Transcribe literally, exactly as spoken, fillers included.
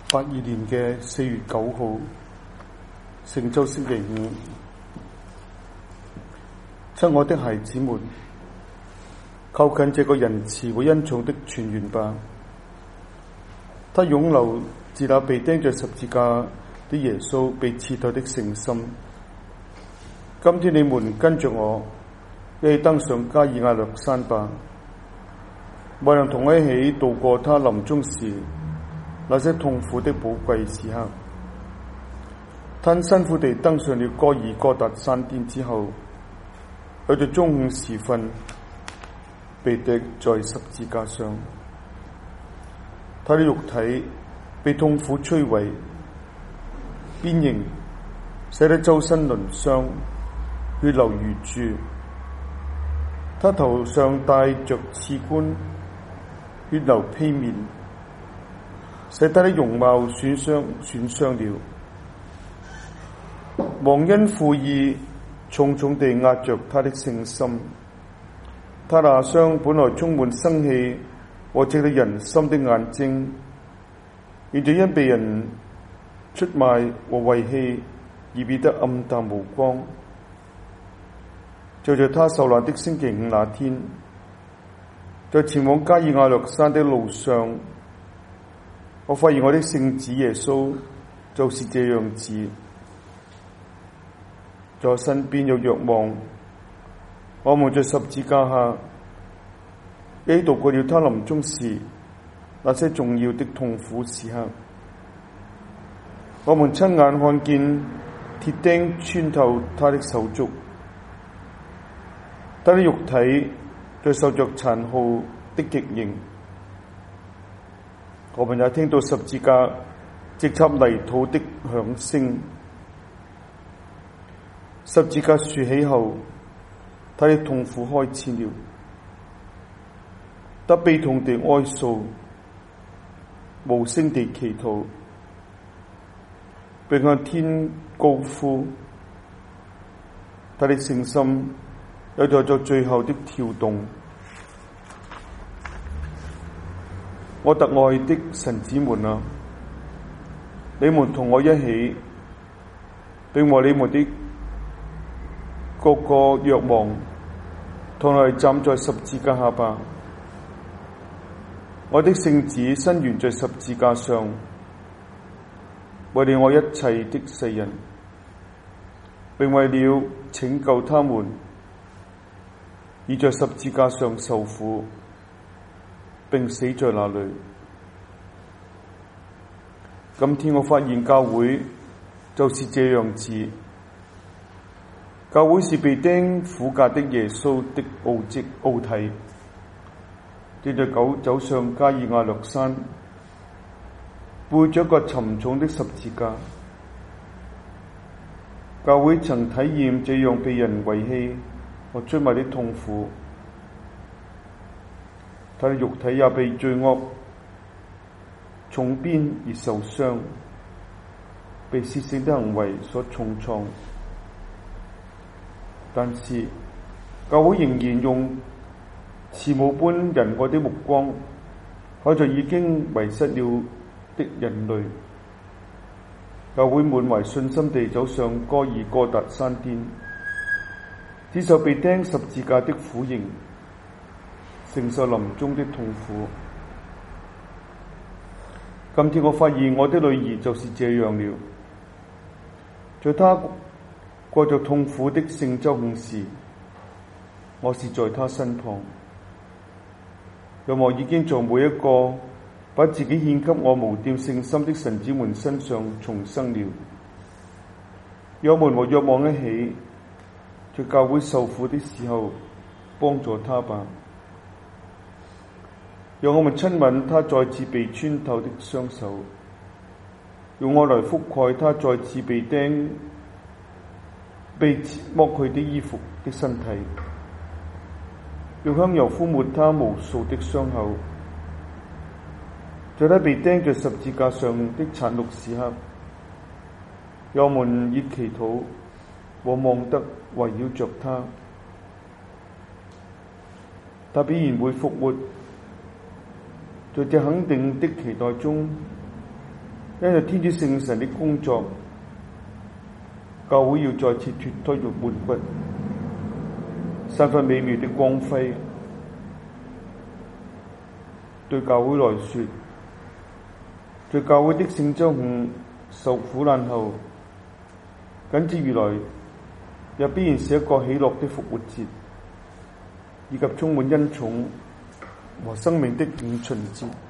八二年嘅四月九號，聖週星期五。親愛的孩子們，靠近這個仁慈和恩寵的泉源吧。他湧流自那被釘在十字架的耶穌被刺透的聖心。今天你們跟着我一起登上加爾亞略山吧，為能同我一起度過他臨終時那些痛苦的寶貴時刻。他辛苦地登上了哥爾哥達山巔之後，去到中午時分被釘在十字架上，他的肉體被痛苦摧毀，鞭刑使得周身鱗傷，血流如注。他頭上戴着刺冠，血流披面，使他的容貌損傷損傷了。忘恩負義重重地壓着他的聖心，他那雙本來充滿生氣和直到人心的眼睛，現在因被人出賣和遺棄而變得暗淡無光。就在他受難的星期五那天，在前往加爾亞略山的路上，我發現我的聖子耶穌就是這樣子，在我身邊有若望。我們在十字架下一起度過了他臨終時那些重要的痛苦時刻。我們親眼看見鐵釘穿透他的手足，他的肉體在受着殘酷的極刑。我們也聽到十字架直插泥土的響聲。十字架豎起後，他的痛苦開始了。他悲痛地哀訴，無聲地祈禱，並向天高呼。他的聖心又在做最後的跳動。我特愛的臣子們啊，你們同我一起，並和你們的各個若望同來站在十字架下吧。我的聖子身懸在十字架上，為了我一切的世人，並為了拯救他們，而在十字架上受苦，並死在那裏。今天我發現教會就是這樣子。教會是被釘苦架的耶穌的奧蹟奧體，正在走走上加爾亞略山，背着一個沉重的十字架。教會曾體驗這樣被人遺棄和出賣的痛苦，他的肉體也被罪惡重鞭而受傷，被褻聖的行為所重創。但是教會仍然用慈母般仁愛的目光看着已經迷失了的人類。教會滿懷信心地走上哥爾哥達山巔，接受被釘十字架的苦刑，承受臨終的痛苦。今天我發現我的女兒就是這樣了。在她過着痛苦的聖週五時，我是在她身旁。若望已經在每一個把自己獻給我無玷聖心的臣子們身上重生了。讓我們和若望一起，在教會受苦的時候幫助他吧。讓我們親吻他再次被穿透的雙手，用我來覆蓋他再次被釘被剝去的衣服的身體，用香油敷抹他無數的傷口。在他被釘在十字架上的殘酷時刻，讓我們以祈禱和望德圍繞着他。他必然會復活。在這肯定的期待中， 因為天主聖神的工作，教會要再次脫胎於滿骨，散發美妙的光輝。對教會來說，在教會的聖週五受苦難後，緊接而來也必然是一個喜樂的復活節，以及充滿恩寵和生命的五旬節。